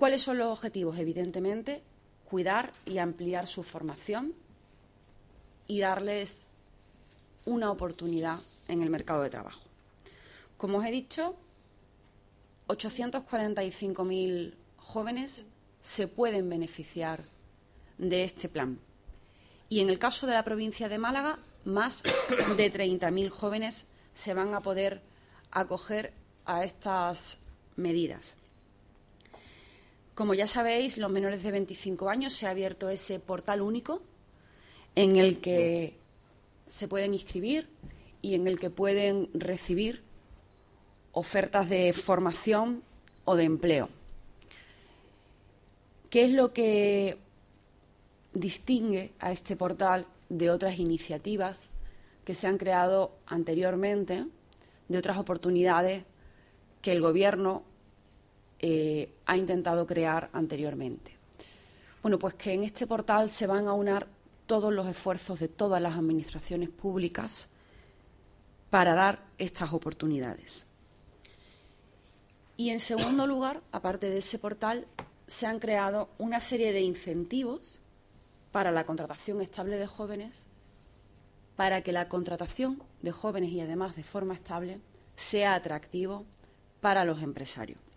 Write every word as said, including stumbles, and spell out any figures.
¿Cuáles son los objetivos? Evidentemente, cuidar y ampliar su formación y darles una oportunidad en el mercado de trabajo. Como os he dicho, ochocientos cuarenta y cinco mil jóvenes se pueden beneficiar de este plan. Y en el caso de la provincia de Málaga, más de treinta mil jóvenes se van a poder acoger a estas medidas. Como ya sabéis, los menores de veinticinco años se ha abierto ese portal único en el que se pueden inscribir y en el que pueden recibir ofertas de formación o de empleo. ¿Qué es lo que distingue a este portal de otras iniciativas que se han creado anteriormente, de otras oportunidades que el Gobierno eh, ha intentado crear anteriormente? Bueno, pues que en este portal se van a aunar todos los esfuerzos de todas las administraciones públicas para dar estas oportunidades. Y, en segundo lugar, aparte de ese portal, se han creado una serie de incentivos para la contratación estable de jóvenes, para que la contratación de jóvenes y, además, de forma estable, sea atractivo para los empresarios.